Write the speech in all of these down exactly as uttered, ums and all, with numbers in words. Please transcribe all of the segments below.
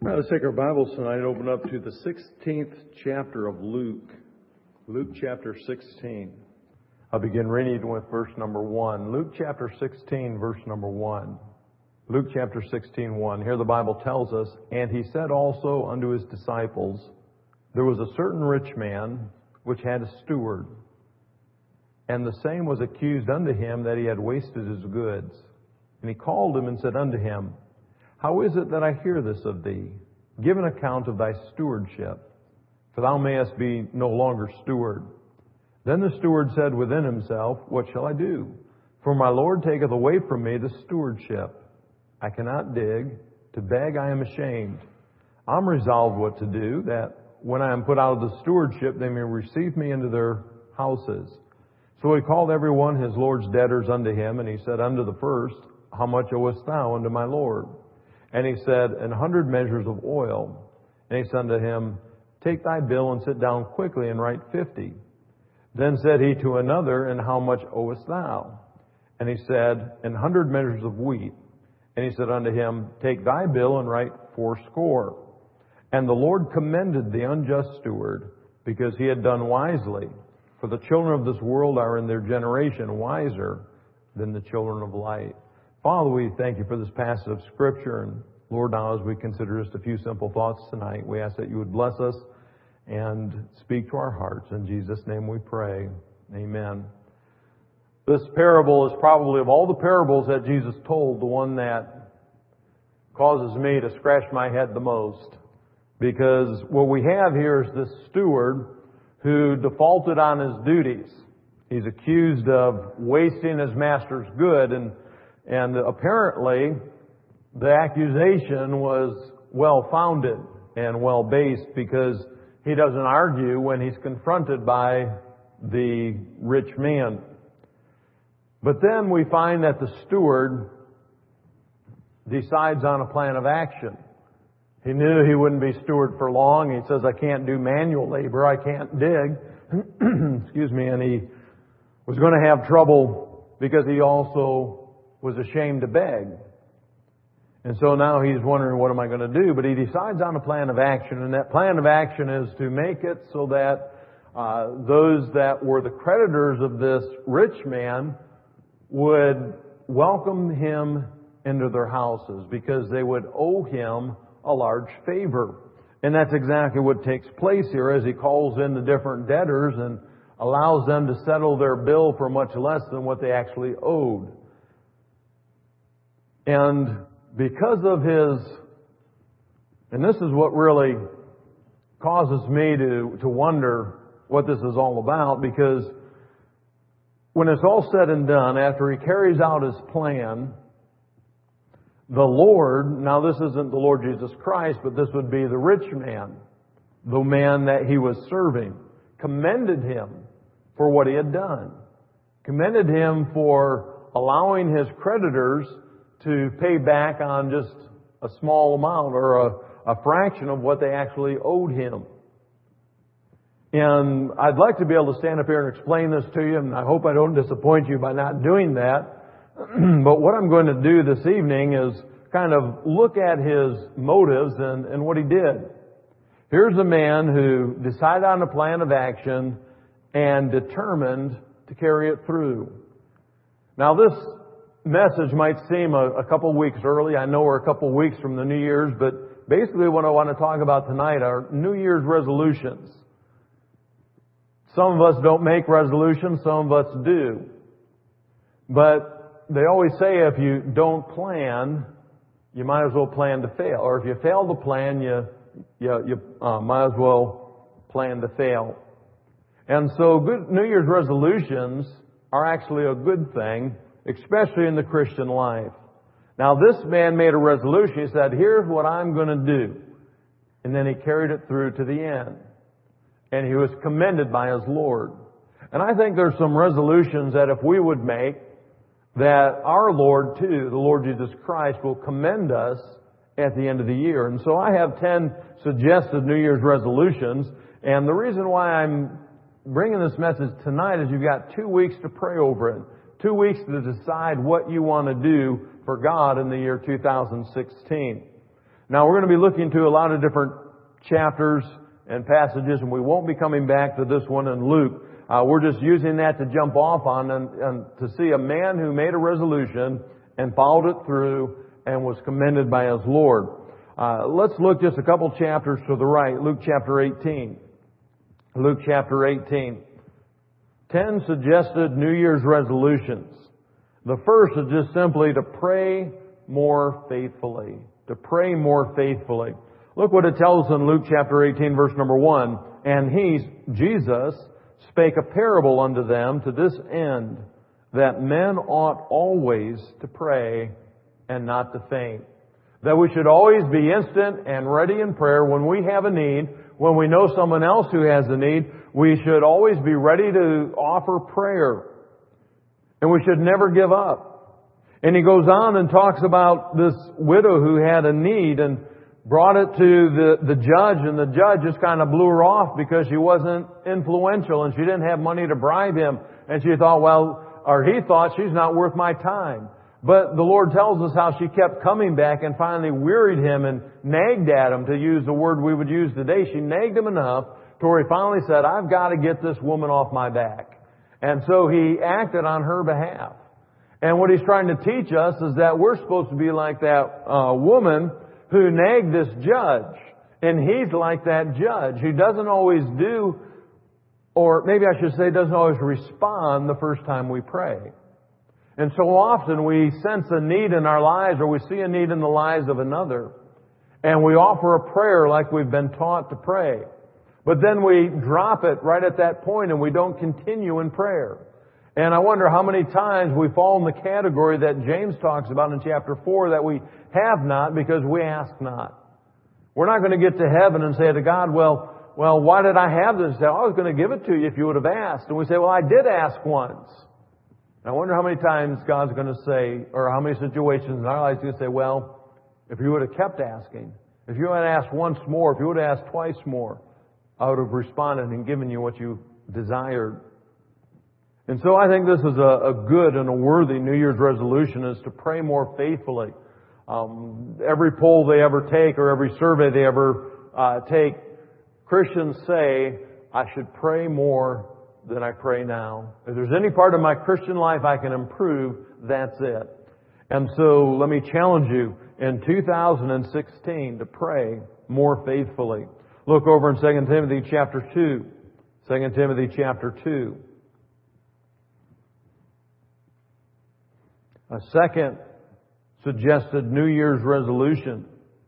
Now, let's take our Bibles tonight and open up to the sixteenth chapter of Luke. Luke chapter sixteen. I'll begin reading with verse number one. Luke chapter sixteen, verse number one. Luke chapter sixteen, one. Here the Bible tells us, "And he said also unto his disciples, There was a certain rich man which had a steward, and the same was accused unto him that he had wasted his goods. And he called him and said unto him, How is it that I hear this of thee? Give an account of thy stewardship, for thou mayest be no longer steward. Then the steward said within himself, What shall I do? For my Lord taketh away from me the stewardship. I cannot dig. To beg I am ashamed. I'm resolved what to do, that when I am put out of the stewardship, they may receive me into their houses. So he called every one his Lord's debtors unto him, and he said unto the first, How much owest thou unto my Lord? And he said, An hundred measures of oil. And he said unto him, Take thy bill and sit down quickly and write fifty. Then said he to another, And how much owest thou? And he said, An hundred measures of wheat. And he said unto him, Take thy bill and write fourscore. And the Lord commended the unjust steward, because he had done wisely. For the children of this world are in their generation wiser than the children of light. Father, we thank you for this passage of Scripture. And Lord, now as we consider just a few simple thoughts tonight, we ask that you would bless us and speak to our hearts. In Jesus' name we pray. Amen. This parable is probably, of all the parables that Jesus told, the one that causes me to scratch my head the most. Because what we have here is this steward who defaulted on his duties. He's accused of wasting his master's good, and And apparently, the accusation was well-founded and well-based, because he doesn't argue when he's confronted by the rich man. But then we find that the steward decides on a plan of action. He knew he wouldn't be steward for long. He says, I can't do manual labor. I can't dig. Excuse me. And he was going to have trouble because he also was ashamed to beg. And so now he's wondering, what am I going to do? But he decides on a plan of action, and that plan of action is to make it so that uh, those that were the creditors of this rich man would welcome him into their houses, because they would owe him a large favor. And that's exactly what takes place here as he calls in the different debtors and allows them to settle their bill for much less than what they actually owed. And because of his, and this is what really causes me to, to wonder what this is all about, because when it's all said and done, after he carries out his plan, the Lord, now this isn't the Lord Jesus Christ, but this would be the rich man, the man that he was serving, commended him for what he had done, commended him for allowing his creditors to pay back on just a small amount, or a, a fraction of what they actually owed him. And I'd like to be able to stand up here and explain this to you, and I hope I don't disappoint you by not doing that. But what I'm going to do this evening is kind of look at his motives and, and what he did. Here's a man who decided on a plan of action and determined to carry it through. Now this message might seem a, a couple weeks early. I know we're a couple weeks from the New Year's, but basically what I want to talk about tonight are New Year's resolutions. Some of us don't make resolutions, some of us do. But they always say if you don't plan, you might as well plan to fail. Or if you fail to plan, you, you, you uh, might as well plan to fail. And so good New Year's resolutions are actually a good thing, especially in the Christian life. Now this man made a resolution. He said, here's what I'm going to do. And then he carried it through to the end. And he was commended by his Lord. And I think there's some resolutions that if we would make, that our Lord too, the Lord Jesus Christ, will commend us at the end of the year. And so I have ten suggested New Year's resolutions. And the reason why I'm bringing this message tonight is you've got two weeks to pray over it. Two weeks to decide what you want to do for God in the year two thousand sixteen. Now we're going to be looking to a lot of different chapters and passages, and we won't be coming back to this one in Luke. Uh, we're just using that to jump off on and, and to see a man who made a resolution and followed it through and was commended by his Lord. Uh, let's look just a couple chapters to the right. Luke chapter eighteen. Luke chapter eighteen. Ten suggested New Year's resolutions. The first is just simply to pray more faithfully. To pray more faithfully. Look what it tells us in Luke chapter eighteen, verse number one. And he, Jesus, spake a parable unto them to this end, that men ought always to pray and not to faint. That we should always be instant and ready in prayer when we have a need. When we know someone else who has a need, we should always be ready to offer prayer. And we should never give up. And he goes on and talks about this widow who had a need and brought it to the, the judge, and the judge just kind of blew her off because she wasn't influential and she didn't have money to bribe him. And she thought, well, or he thought, she's not worth my time. But the Lord tells us how she kept coming back and finally wearied him and nagged at him, to use the word we would use today. She nagged him enough to where he finally said, I've got to get this woman off my back. And so he acted on her behalf. And what he's trying to teach us is that we're supposed to be like that uh, woman who nagged this judge. And he's like that judge who doesn't always do, or maybe I should say doesn't always respond the first time we pray. And so often we sense a need in our lives, or we see a need in the lives of another, and we offer a prayer like we've been taught to pray. But then we drop it right at that point and we don't continue in prayer. And I wonder how many times we fall in the category that James talks about in chapter four, that we have not because we ask not. We're not going to get to heaven and say to God, well, well, why did I have this? Say, I was going to give it to you if you would have asked. And we say, well, I did ask once. And I wonder how many times God's going to say, or how many situations in our lives He's going to say, well, if you would have kept asking, if you had asked once more, if you would have asked twice more, I would have responded and given you what you desired. And so I think this is a, a good and a worthy New Year's resolution, is to pray more faithfully. Um, every poll they ever take, or every survey they ever uh, take, Christians say, I should pray more than I pray now. If there's any part of my Christian life I can improve, that's it. And so let me challenge you in two thousand sixteen to pray more faithfully. Look over in Second Timothy chapter two. Second Timothy chapter two. A second suggested New Year's resolution.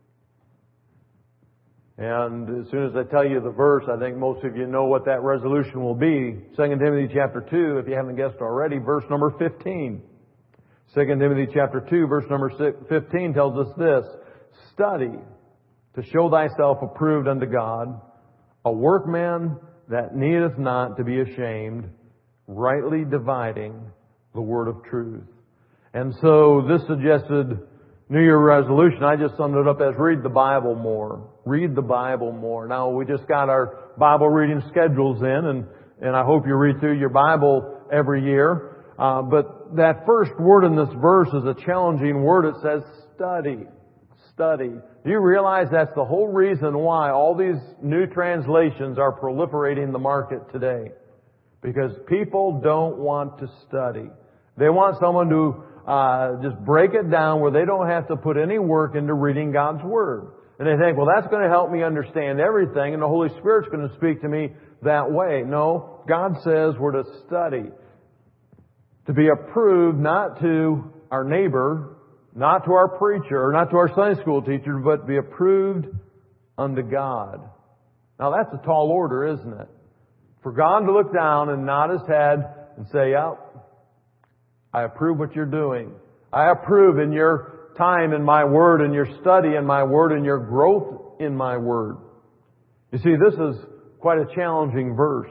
And as soon as I tell you the verse, I think most of you know what that resolution will be. Second Timothy chapter two, if you haven't guessed already, verse number fifteen. Second Timothy chapter two, verse number fifteen tells us this: study to show thyself approved unto God, a workman that needeth not to be ashamed, rightly dividing the word of truth. And so this suggested New Year resolution, I just summed it up as read the Bible more. Read the Bible more. Now, we just got our Bible reading schedules in, and, and I hope you read through your Bible every year. Uh, but that first word in this verse is a challenging word. It says study. Study. Do you realize that's the whole reason why all these new translations are proliferating in the market today? Because people don't want to study. They want someone to uh, just break it down where they don't have to put any work into reading God's Word. And they think, well, that's going to help me understand everything, and the Holy Spirit's going to speak to me that way. No, God says we're to study. To be approved not to our neighbor, not to our preacher, not to our Sunday school teacher, but to be approved unto God. Now that's a tall order, isn't it? For God to look down and nod His head and say, yeah, I approve what you're doing. I approve in your time in my Word, and your study in my Word, and your growth in my Word. You see, this is quite a challenging verse.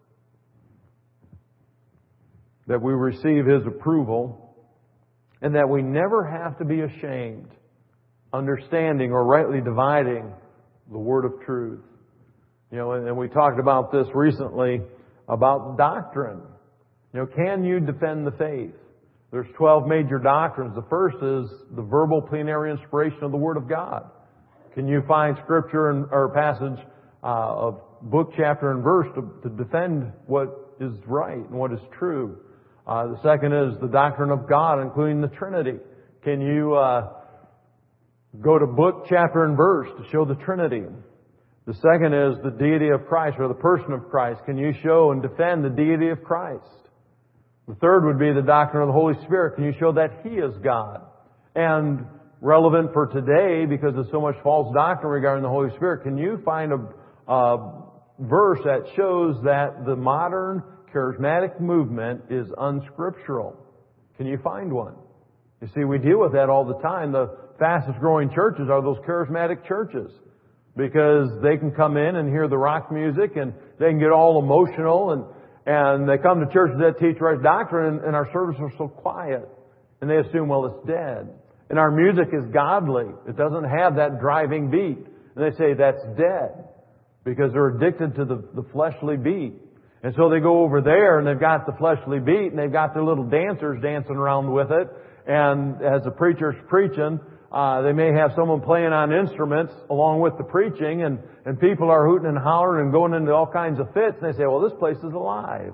That we receive His approval, and that we never have to be ashamed, understanding or rightly dividing the word of truth. You know, and we talked about this recently about doctrine. You know, can you defend the faith? There's twelve major doctrines. The first is the verbal plenary inspiration of the Word of God. Can you find scripture and, or passage uh, of book, chapter, and verse to, to defend what is right and what is true? Uh, the second is the doctrine of God, including the Trinity. Can you uh, go to book, chapter, and verse to show the Trinity? The second is the deity of Christ, or the person of Christ. Can you show and defend the deity of Christ? The third would be the doctrine of the Holy Spirit. Can you show that He is God? And relevant for today, because there's so much false doctrine regarding the Holy Spirit, can you find a, a verse that shows that the modern charismatic movement is unscriptural? Can you find one? You see, we deal with that all the time. The fastest growing churches are those charismatic churches, because they can come in and hear the rock music and they can get all emotional, and, and they come to churches that teach right doctrine, and, and our services are so quiet. And they assume, well, it's dead. And our music is godly. It doesn't have that driving beat. And they say that's dead, because they're addicted to the, the fleshly beat. And so they go over there and they've got the fleshly beat and they've got their little dancers dancing around with it. And as the preacher's preaching, uh, they may have someone playing on instruments along with the preaching, and, and people are hooting and hollering and going into all kinds of fits. And they say, well, this place is alive.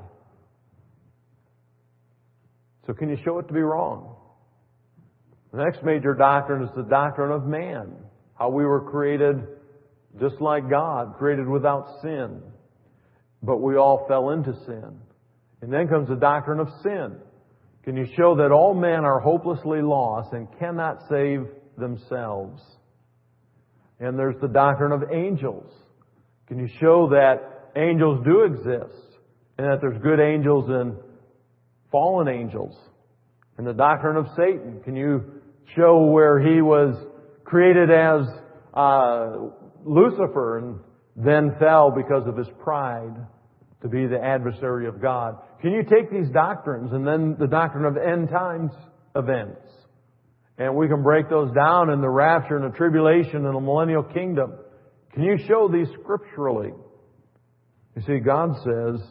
So can you show it to be wrong? The next major doctrine is the doctrine of man. How we were created just like God, created without sin. But we all fell into sin. And then comes the doctrine of sin. Can you show that all men are hopelessly lost and cannot save themselves? And there's the doctrine of angels. Can you show that angels do exist, and that there's good angels and fallen angels? And the doctrine of Satan. Can you show where he was created as uh, Lucifer and then fell because of his pride to be the adversary of God? Can you take these doctrines and then the doctrine of end times events, and we can break those down in the rapture and the tribulation and the millennial kingdom? Can you show these scripturally? You see, God says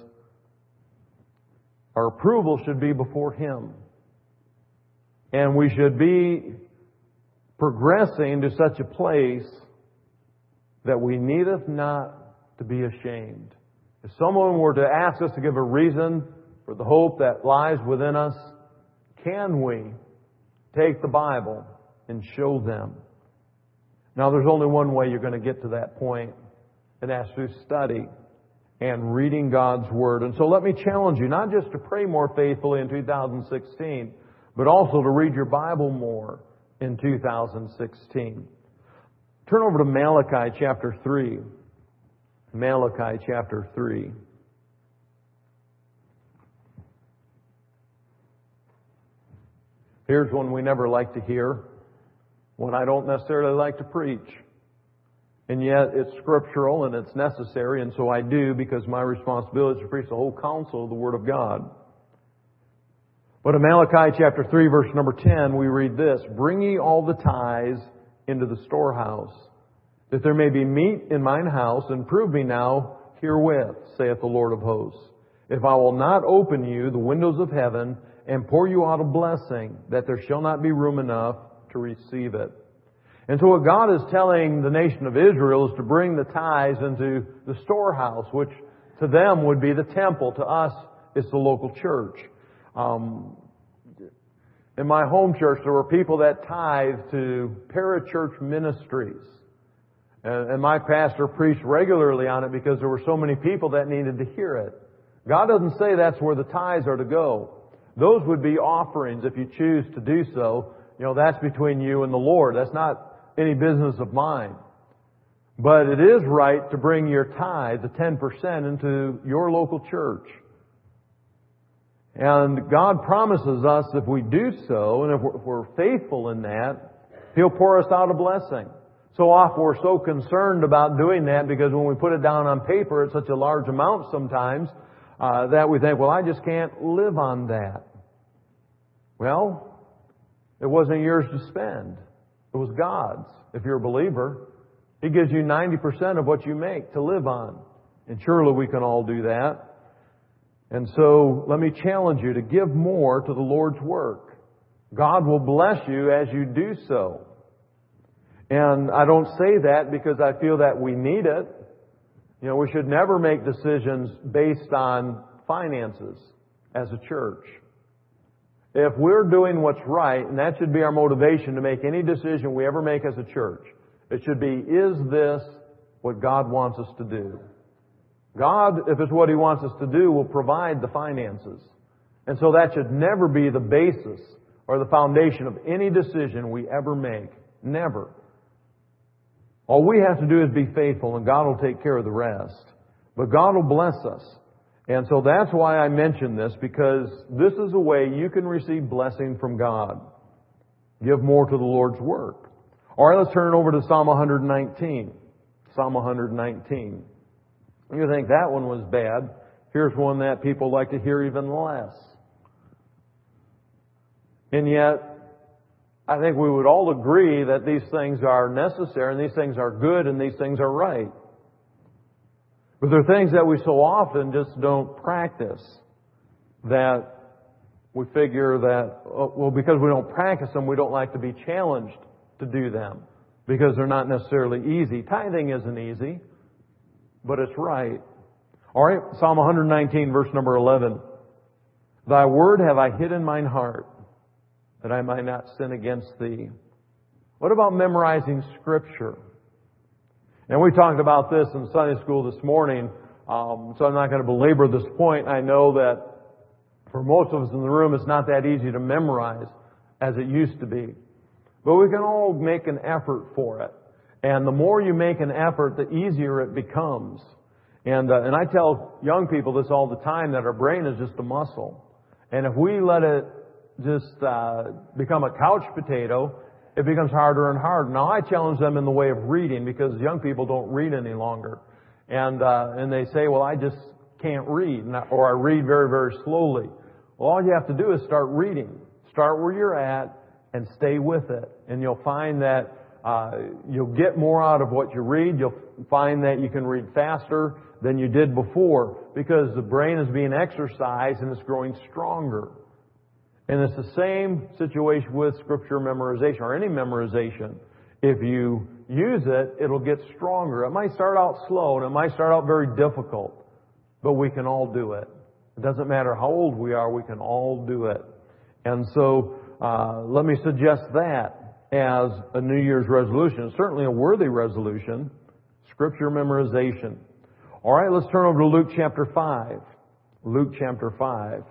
our approval should be before Him. And we should be progressing to such a place that we needeth not to be ashamed. If someone were to ask us to give a reason for the hope that lies within us, can we take the Bible and show them? Now, there's only one way you're going to get to that point, and that's through study and reading God's Word. And so let me challenge you, not just to pray more faithfully in two thousand sixteen, but also to read your Bible more in two thousand sixteen. Turn over to Malachi chapter three. Malachi chapter three. Here's one we never like to hear, one I don't necessarily like to preach. And yet it's scriptural and it's necessary, and so I do, because my responsibility is to preach the whole counsel of the Word of God. But in Malachi chapter three, verse number ten, we read this: Bring ye all the tithes into the storehouse, that there may be meat in mine house, and prove me now herewith, saith the Lord of hosts, if I will not open you the windows of heaven, and pour you out a blessing, that there shall not be room enough to receive it. And so what God is telling the nation of Israel is to bring the tithes into the storehouse, which to them would be the temple. To us, it's the local church. Um, in my home church, there were people that tithed to parachurch ministries. And, and my pastor preached regularly on it because there were so many people that needed to hear it. God doesn't say that's where the tithes are to go. Those would be offerings if you choose to do so. You know, that's between you and the Lord. That's not any business of mine. But it is right to bring your tithe, the ten percent, into your local church. And God promises us if we do so, and if we're, if we're faithful in that, He'll pour us out a blessing. So often we're so concerned about doing that, because when we put it down on paper, it's such a large amount sometimes uh, that we think, well, I just can't live on that. Well, it wasn't yours to spend. It was God's. If you're a believer, He gives you ninety percent of what you make to live on. And surely we can all do that. And so let me challenge you to give more to the Lord's work. God will bless you as you do so. And I don't say that because I feel that we need it. You know, we should never make decisions based on finances as a church. If we're doing what's right, and that should be our motivation to make any decision we ever make as a church, it should be, is this what God wants us to do? God, if it's what He wants us to do, will provide the finances. And so that should never be the basis or the foundation of any decision we ever make. Never. All we have to do is be faithful, and God will take care of the rest. But God will bless us. And so that's why I mention this, because this is a way you can receive blessing from God. Give more to the Lord's work. All right, let's turn over to Psalm one nineteen. Psalm one nineteen. You think that one was bad. Here's one that people like to hear even less. And yet, I think we would all agree that these things are necessary, and these things are good, and these things are right. But there are things that we so often just don't practice, that we figure that, well, because we don't practice them, we don't like to be challenged to do them, because they're not necessarily easy. Tithing isn't easy, but it's right. All right, Psalm one nineteen, verse number eleven. Thy word have I hid in mine heart, that I might not sin against Thee. What about memorizing Scripture? And we talked about this in Sunday school this morning, um, so I'm not going to belabor this point. I know that for most of us in the room, it's not that easy to memorize as it used to be. But we can all make an effort for it. And the more you make an effort, the easier it becomes. And, uh, and I tell young people this all the time, that our brain is just a muscle. And if we let it just uh, become a couch potato, it becomes harder and harder. Now, I challenge them in the way of reading, because young people don't read any longer. And uh, and they say, well, I just can't read, or I read very, very slowly. Well, all you have to do is start reading. Start where you're at and stay with it. And you'll find that uh, you'll get more out of what you read. You'll find that you can read faster than you did before, because the brain is being exercised and it's growing stronger. And it's the same situation with Scripture memorization, or any memorization. If you use it, it'll get stronger. It might start out slow, and it might start out very difficult, but we can all do it. It doesn't matter how old we are, we can all do it. And so, uh, let me suggest that as a New Year's resolution. Certainly a worthy resolution, Scripture memorization. All right, let's turn over to Luke chapter five. Luke chapter five.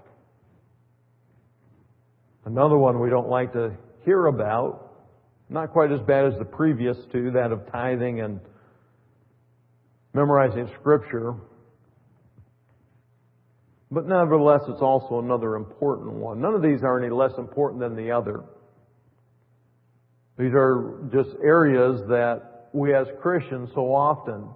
Another one we don't like to hear about. Not quite as bad as the previous two, that of tithing and memorizing Scripture. But nevertheless, it's also another important one. None of these are any less important than the other. These are just areas that we as Christians so often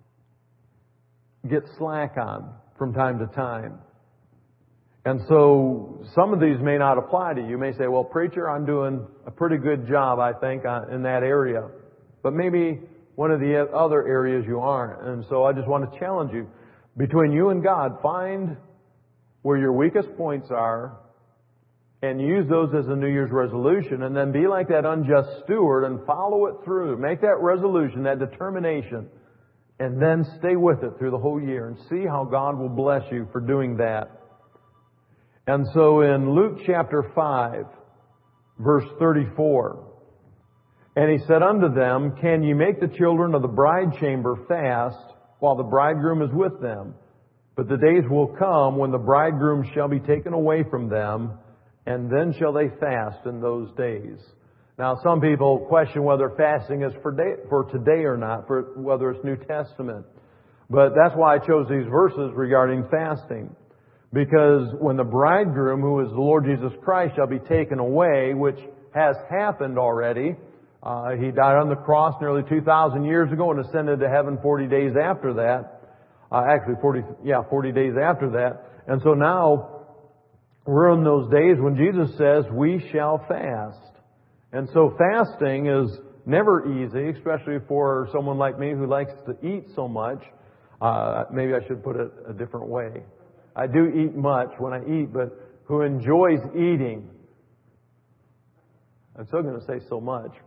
get slack on from time to time. And so some of these may not apply to you. You may say, well, preacher, I'm doing a pretty good job, I think, in that area. But maybe one of the other areas you aren't. And so I just want to challenge you. Between you and God, find where your weakest points are and use those as a New Year's resolution, and then be like that unjust steward and follow it through. Make that resolution, that determination, and then stay with it through the whole year and see how God will bless you for doing that. And so in Luke chapter five, verse thirty-four, and He said unto them, Can ye make the children of the bride chamber fast while the bridegroom is with them? But the days will come when the bridegroom shall be taken away from them, and then shall they fast in those days. Now, some people question whether fasting is for, day, for today or not, for whether it's New Testament. But that's why I chose these verses regarding fasting. Because when the bridegroom, who is the Lord Jesus Christ, shall be taken away, which has happened already, uh, He died on the cross nearly two thousand years ago and ascended to heaven forty days after that. Uh, actually, forty, yeah, forty days after that. And so now, we're in those days when Jesus says, we shall fast. And so fasting is never easy, especially for someone like me who likes to eat so much. Uh, maybe I should put it a different way. I do eat much when I eat, but who enjoys eating. I'm still going to say so much, but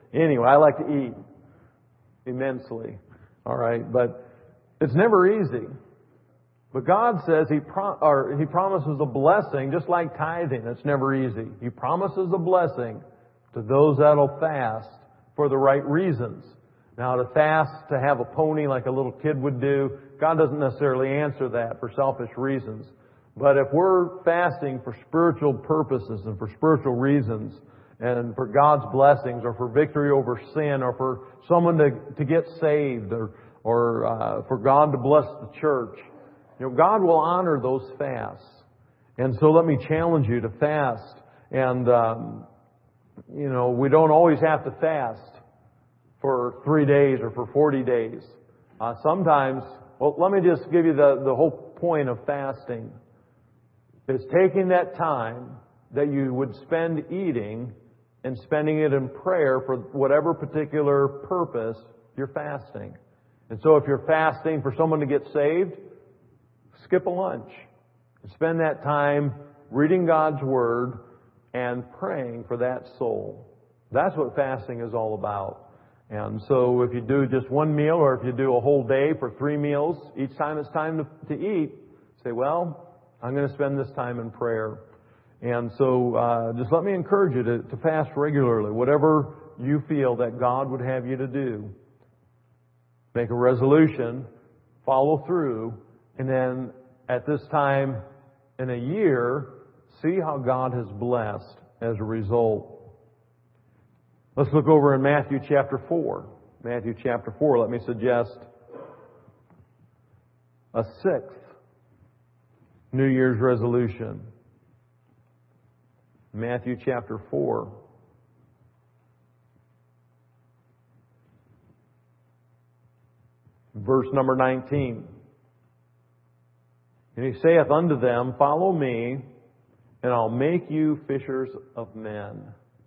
Anyway, I like to eat immensely. All right, but it's never easy. But God says He pro- or He promises a blessing, just like tithing. It's never easy. He promises a blessing to those that'll fast for the right reasons. Now, to fast, to have a pony like a little kid would do, God doesn't necessarily answer that for selfish reasons. But if we're fasting for spiritual purposes and for spiritual reasons, and for God's blessings, or for victory over sin, or for someone to, to get saved, or, or uh, for God to bless the church, you know, God will honor those fasts. And so let me challenge you to fast. And, um, you know, we don't always have to fast for three days or for forty days. Uh, sometimes, well, let me just give you the, the whole point of fasting. It's taking that time that you would spend eating and spending it in prayer for whatever particular purpose you're fasting. And so if you're fasting for someone to get saved, skip a lunch. Spend that time reading God's Word and praying for that soul. That's what fasting is all about. And so if you do just one meal, or if you do a whole day for three meals, each time it's time to, to eat, say, well, I'm going to spend this time in prayer. And so uh, just let me encourage you to, to fast regularly, whatever you feel that God would have you to do. Make a resolution, follow through, and then at this time in a year, see how God has blessed as a result. Let's look over in Matthew chapter four. Matthew chapter four, let me suggest a sixth New Year's resolution. Matthew chapter four. Verse number nineteen. And He saith unto them, Follow me, and I'll make you fishers of men.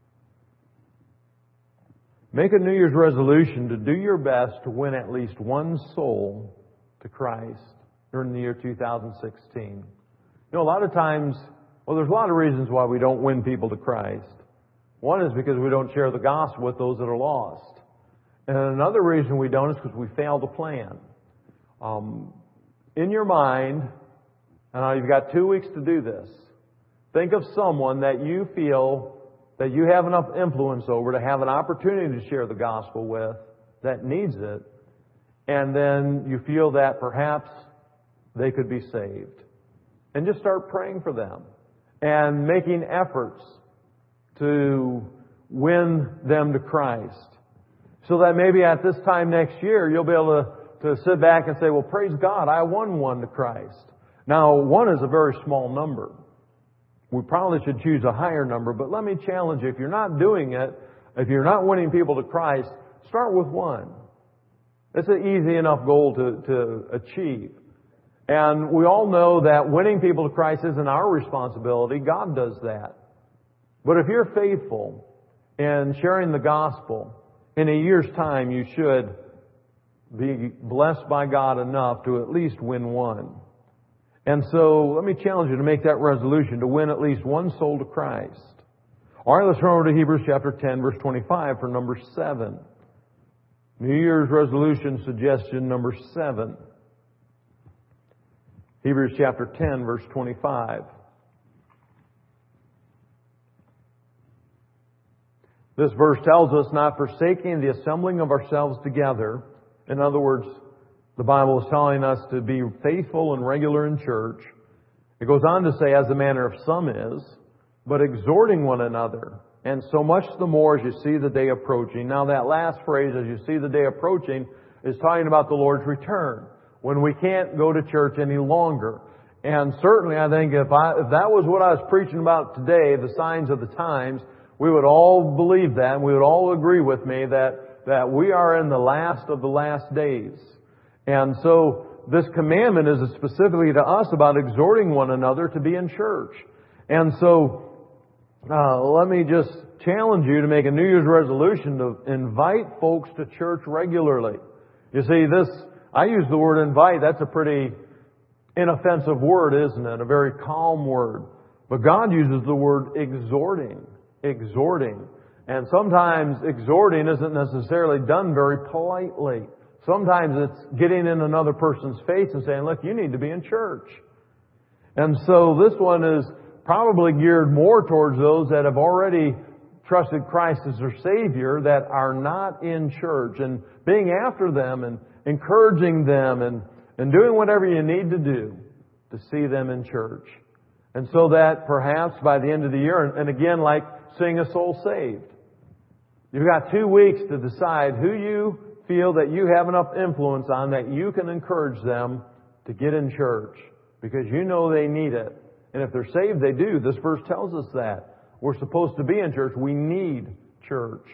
Make a New Year's resolution to do your best to win at least one soul to Christ during the year two thousand sixteen. You know, a lot of times, well, there's a lot of reasons why we don't win people to Christ. One is because we don't share the gospel with those that are lost. And another reason we don't is because we fail to plan. Um, in your mind, and you've got two weeks to do this, think of someone that you feel that you have enough influence over to have an opportunity to share the gospel with that needs it, and then you feel that perhaps they could be saved. And just start praying for them and making efforts to win them to Christ. So that maybe at this time next year, you'll be able to, to sit back and say, well, praise God, I won one to Christ. Now, one is a very small number. We probably should choose a higher number, but let me challenge you. If you're not doing it, if you're not winning people to Christ, start with one. It's an easy enough goal to, to achieve. And we all know that winning people to Christ isn't our responsibility. God does that. But if you're faithful in sharing the gospel, in a year's time you should be blessed by God enough to at least win one. And so let me challenge you to make that resolution to win at least one soul to Christ. All right, let's turn over to Hebrews chapter ten, verse twenty-five for number seven. New Year's resolution suggestion number seven. Hebrews chapter ten, verse twenty-five. This verse tells us, not forsaking the assembling of ourselves together. In other words, the Bible is telling us to be faithful and regular in church. It goes on to say, as the manner of some is, but exhorting one another, and so much the more as you see the day approaching. Now that last phrase, as you see the day approaching, is talking about the Lord's return, when we can't go to church any longer. And certainly I think if, I, if that was what I was preaching about today, the signs of the times, we would all believe that, and we would all agree with me that, that we are in the last of the last days. And so this commandment is specifically to us about exhorting one another to be in church. And so uh, let me just challenge you to make a New Year's resolution to invite folks to church regularly. You see, this, I use the word invite. That's a pretty inoffensive word, isn't it? A very calm word. But God uses the word exhorting. Exhorting. And sometimes exhorting isn't necessarily done very politely. Sometimes it's getting in another person's face and saying, look, you need to be in church. And so this one is probably geared more towards those that have already trusted Christ as their Savior that are not in church, and being after them and encouraging them and, and doing whatever you need to do to see them in church. And so that perhaps by the end of the year, and again, like seeing a soul saved, you've got two weeks to decide who you feel that you have enough influence on that you can encourage them to get in church, because you know they need it. And if they're saved, they do. This verse tells us that. We're supposed to be in church. We need church.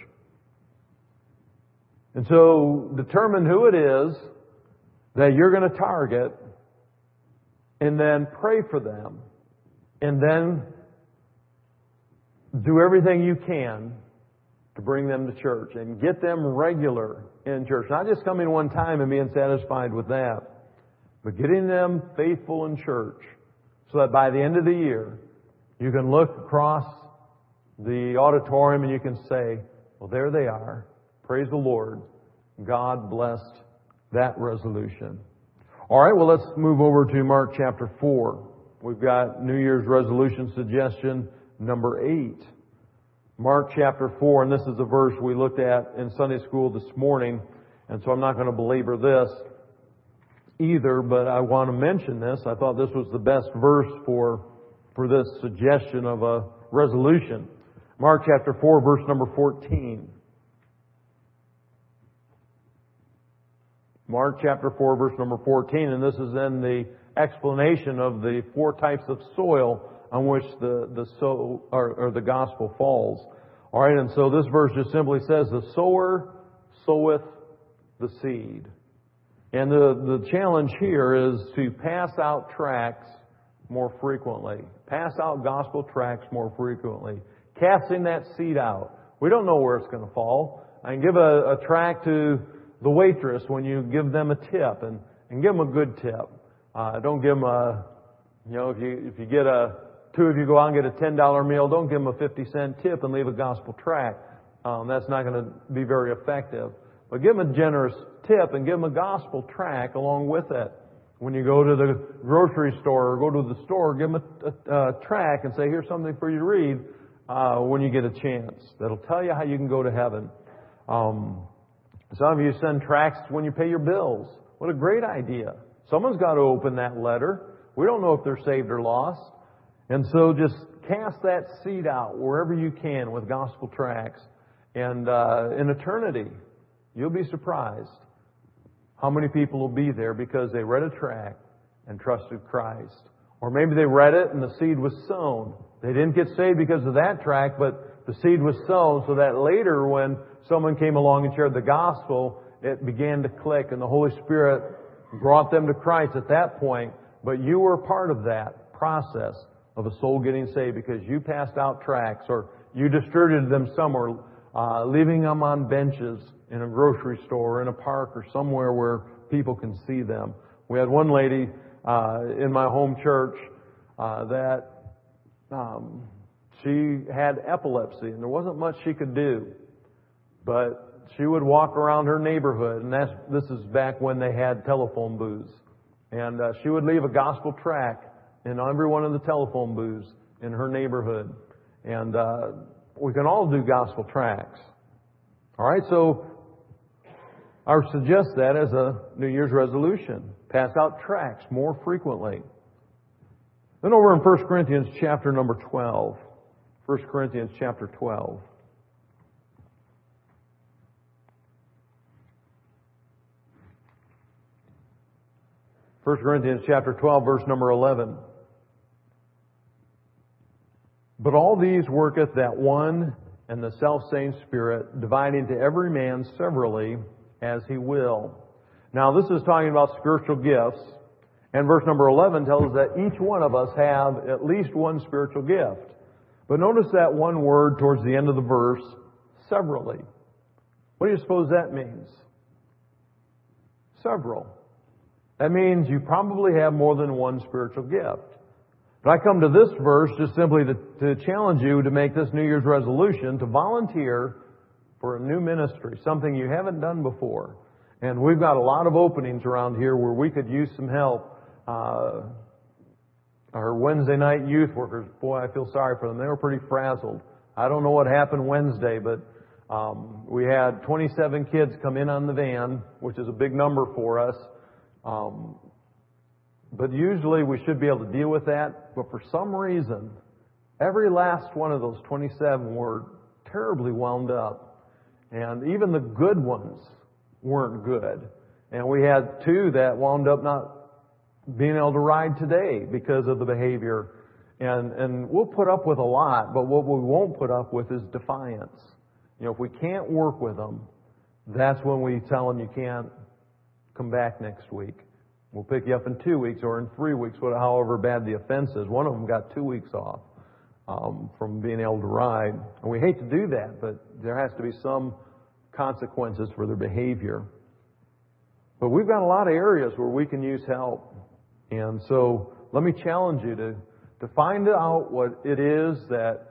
And so determine who it is that you're going to target, and then pray for them. And then do everything you can to bring them to church and get them regular in church. Not just coming one time and being satisfied with that, but getting them faithful in church so that by the end of the year, you can look across the auditorium and you can say, well, there they are. Praise the Lord. God blessed that resolution. All right, well, let's move over to Mark chapter four. We've got New Year's resolution suggestion number eight. Mark chapter four, and this is the verse we looked at in Sunday school this morning, and so I'm not going to belabor this either, but I want to mention this. I thought this was the best verse for, for this suggestion of a resolution. Mark chapter four, verse number fourteen. Mark chapter four, verse number fourteen, and this is in the explanation of the four types of soil on which the, the sow, or, or the gospel falls. All right, and so this verse just simply says, the sower soweth the seed. And the, the challenge here is to pass out tracts more frequently. Pass out gospel tracts more frequently. Casting that seed out. We don't know where it's going to fall. I can give a, a tract to the waitress when you give them a tip, and, and give them a good tip. Uh, don't give them a, you know, if you, if you get a, two of you go out and get a ten dollar meal, don't give them a fifty cent tip and leave a gospel tract. Um, that's not going to be very effective. But give them a generous tip and give them a gospel tract along with it. When you go to the grocery store or go to the store, give them a, a, a tract and say, here's something for you to read uh, when you get a chance. That'll tell you how you can go to heaven. Um, some of you send tracts when you pay your bills. What a great idea. Someone's got to open that letter. We don't know if they're saved or lost. And so just cast that seed out wherever you can with gospel tracts. And uh, in eternity, you'll be surprised how many people will be there because they read a tract and trusted Christ. Or maybe they read it and the seed was sown. They didn't get saved because of that tract, but the seed was sown so that later when someone came along and shared the gospel, it began to click and the Holy Spirit brought them to Christ at that point. But you were part of that process of a soul getting saved because you passed out tracts or you distributed them somewhere, uh, leaving them on benches in a grocery store, in a park, or somewhere where people can see them. We had one lady uh, in my home church uh, that um, she had epilepsy, and there wasn't much she could do. But she would walk around her neighborhood, and that's, this is back when they had telephone booths. And uh, she would leave a gospel tract in every one of the telephone booths in her neighborhood. And uh, we can all do gospel tracts. All right, so I would suggest that as a New Year's resolution. Pass out tracts more frequently. Then over in First Corinthians chapter number twelve. First Corinthians chapter twelve. First Corinthians chapter twelve, verse number eleven. But all these worketh that one and the selfsame Spirit, dividing to every man severally as he will. Now this is talking about spiritual gifts. And verse number eleven tells us that each one of us have at least one spiritual gift. But notice that one word towards the end of the verse, severally. What do you suppose that means? Several. That means you probably have more than one spiritual gift. But I come to this verse just simply to, to challenge you to make this New Year's resolution to volunteer for a new ministry, something you haven't done before. And we've got a lot of openings around here where we could use some help. Uh, our Wednesday night youth workers, boy, I feel sorry for them. They were pretty frazzled. I don't know what happened Wednesday, but um, we had twenty-seven kids come in on the van, which is a big number for us. Um, but usually we should be able to deal with that. But for some reason, every last one of those twenty-seven were terribly wound up. And even the good ones weren't good. And we had two that wound up not being able to ride today because of the behavior. And, and we'll put up with a lot, but what we won't put up with is defiance. You know, if we can't work with them, that's when we tell them you can't come back next week. We'll pick you up in two weeks or in three weeks, however bad the offense is. One of them got two weeks off um, from being able to ride. And we hate to do that, but there has to be some consequences for their behavior. But we've got a lot of areas where we can use help. And so let me challenge you to, to find out what it is that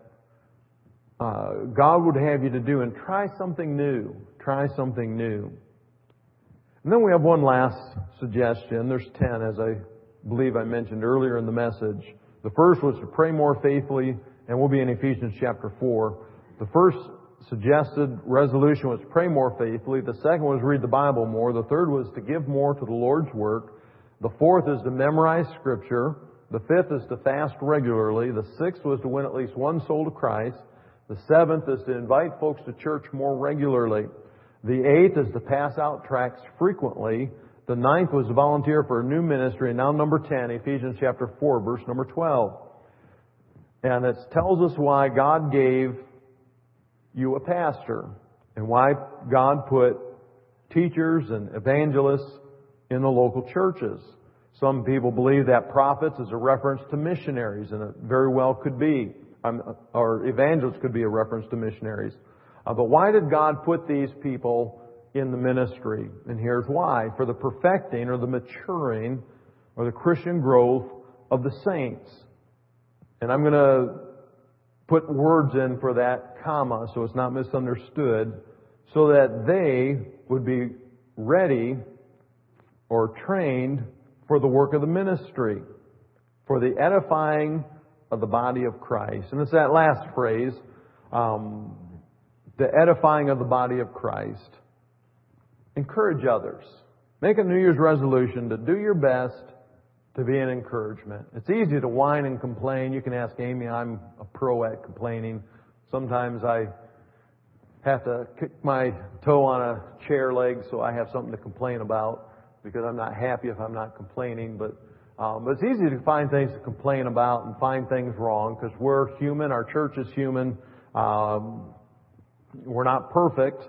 uh, God would have you to do and try something new. Try something new. And then we have one last suggestion. There's ten, as I believe I mentioned earlier in the message. The first was to pray more faithfully, and we'll be in Ephesians chapter four. The first suggested resolution was pray more faithfully. The second was read the Bible more. The third was to give more to the Lord's work. The fourth is to memorize Scripture. The fifth is to fast regularly. The sixth was to win at least one soul to Christ. The seventh is to invite folks to church more regularly. The eighth is to pass out tracts frequently. The ninth was to volunteer for a new ministry. And now number ten, Ephesians chapter four, verse number twelve. And it tells us why God gave you a pastor and why God put teachers and evangelists in the local churches. Some people believe that prophets is a reference to missionaries, and it very well could be. Um, or evangelists could be a reference to missionaries. Uh, but why did God put these people in the ministry? And here's why. For the perfecting or the maturing or the Christian growth of the saints. And I'm going to put words in for that comma so it's not misunderstood, so that they would be ready or trained for the work of the ministry, for the edifying of the body of Christ. And it's that last phrase, um, the edifying of the body of Christ. Encourage others. Make a New Year's resolution to do your best to be an encouragement. It's easy to whine and complain. You can ask Amy, I'm a pro at complaining. Sometimes I have to kick my toe on a chair leg so I have something to complain about because I'm not happy if I'm not complaining. But, um, but it's easy to find things to complain about and find things wrong because we're human. Our church is human. Um, we're not perfect.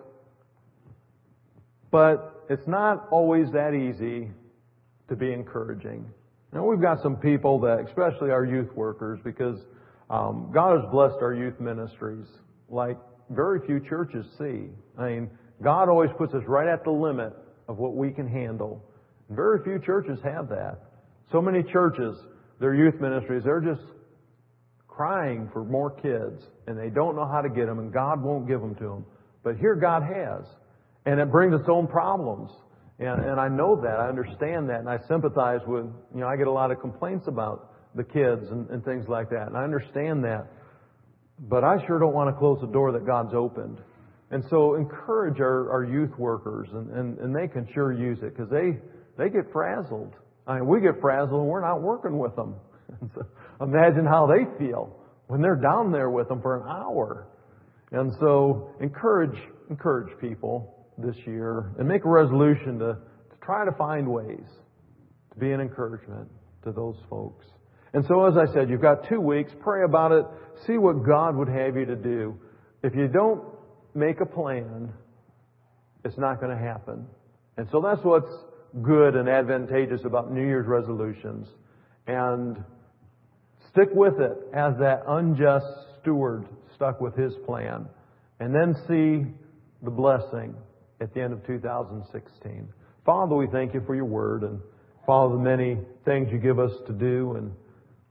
But it's not always that easy to be encouraging. Now, we've got some people that, especially our youth workers, because um, God has blessed our youth ministries like very few churches see. I mean, God always puts us right at the limit of what we can handle. Very few churches have that. So many churches, their youth ministries, they're just crying for more kids, and they don't know how to get them, and God won't give them to them. But here God has. And it brings its own problems. And, and I know that. I understand that. And I sympathize with, you know, I get a lot of complaints about the kids and, and things like that. And I understand that. But I sure don't want to close the door that God's opened. And so encourage our, our youth workers. And, and, and they can sure use it because they, they get frazzled. I mean, we get frazzled and we're not working with them. So imagine how they feel when they're down there with them for an hour. And so encourage, encourage people this year and make a resolution to, to try to find ways to be an encouragement to those folks. And so, as I said, you've got two weeks. Pray about it. See what God would have you to do. If you don't make a plan, it's not going to happen. And so that's what's good and advantageous about New Year's resolutions. And stick with it as that unjust steward stuck with his plan. And then see the blessing at the end of two thousand sixteen. Father, we thank you for your word and Father, the many things you give us to do. And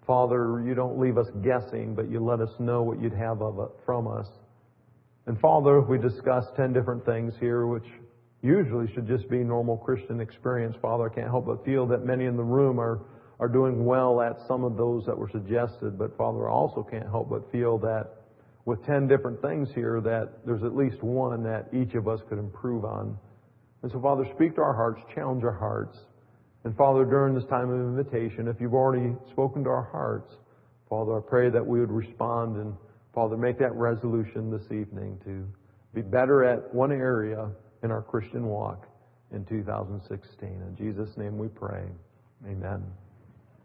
Father, you don't leave us guessing, but you let us know what you'd have of it from us. And Father, we discussed ten different things here, which usually should just be normal Christian experience. Father, I can't help but feel that many in the room are, are doing well at some of those that were suggested. But Father, I also can't help but feel that with ten different things here, that there's at least one that each of us could improve on. And so, Father, speak to our hearts, challenge our hearts. And Father, during this time of invitation, if you've already spoken to our hearts, Father, I pray that we would respond and, Father, make that resolution this evening to be better at one area in our Christian walk in two thousand sixteen. In Jesus' name we pray. Amen.